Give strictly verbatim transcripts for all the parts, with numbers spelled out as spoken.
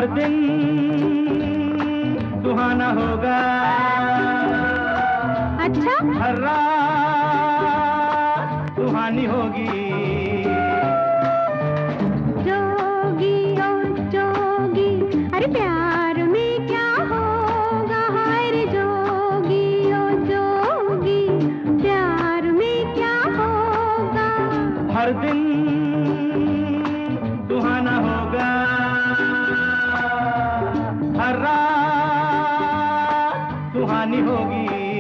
हर दिन सुहाना होगा। अच्छा? हर रात सुहानी होगी। जोगी ओ जोगी, अरे प्यार में क्या होगा, हाय रे जोगी ओ जोगी, प्यार में क्या होगा। हर दिन सुहाना होगा। हर रात सुहानी होगी।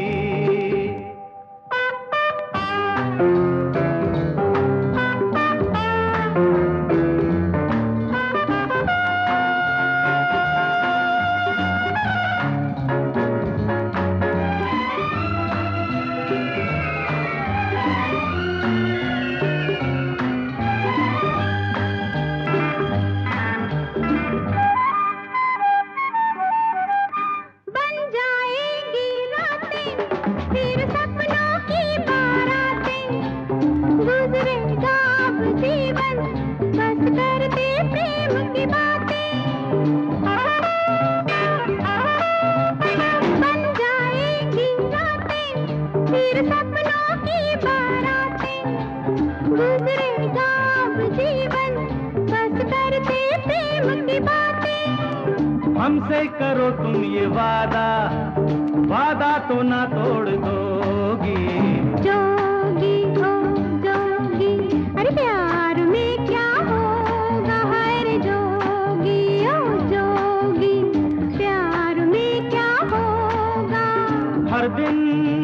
हमसे करो तुम ये वादा, वादा तो ना तोड़ दोगी। जोगी ओ जोगी, अरे प्यार में क्या होगा, हाय रे जोगी ओ जोगी, प्यार में क्या होगा। हर दिन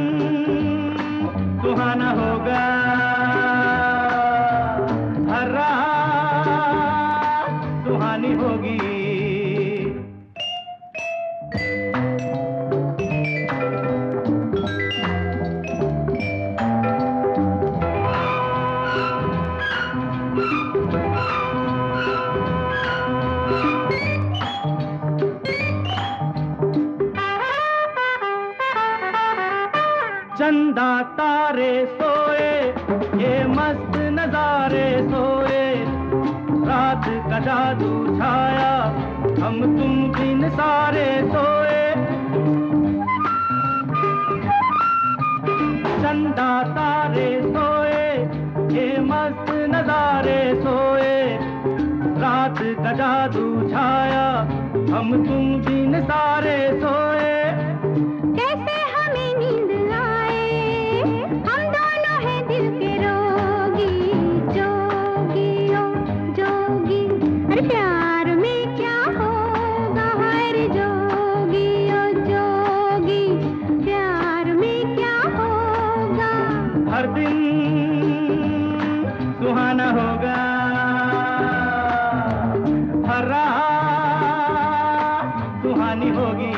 सुहाना होगा। हर रात सुहानी होगी। चंदा तारे सोए, ये मस्त नजारे सोए, रात का जादू छाया, हम तुम बिन सारे सोए। चंदा तारे सोए, ये मस्त नजारे सोए, रात का जादू छाया, हम तुम बिन सारे सोए। कैसे हमें नींद आए, हम दोनों हैं दिल के रोगी। जोगी ओ जोगी, अरे प्यार में क्या होगा, हाय रे जोगी ओ जोगी, प्यार में क्या होगा। हर दिन सुहाना होगा। हर रात सुहानी होगी।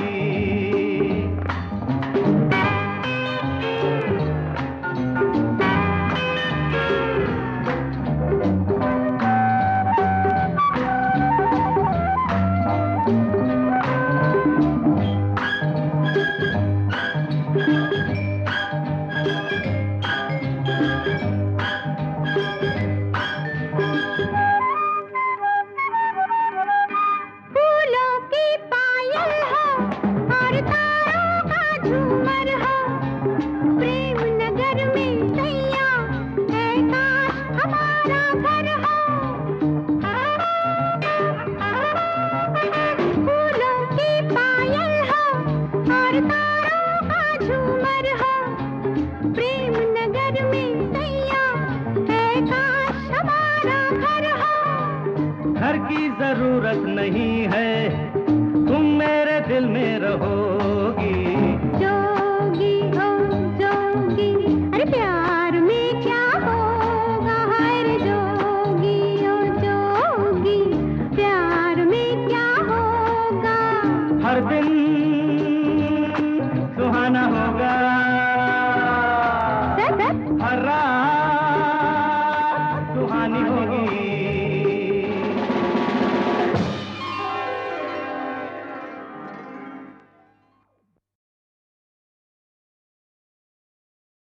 घर की जरूरत नहीं है, तुम मेरे दिल में रहोगी। जोगी ओ जोगी, अरे प्यार में क्या होगा, हाय रे जोगी ओ जोगी, प्यार में क्या होगा। हर दिन सुहाना होगा।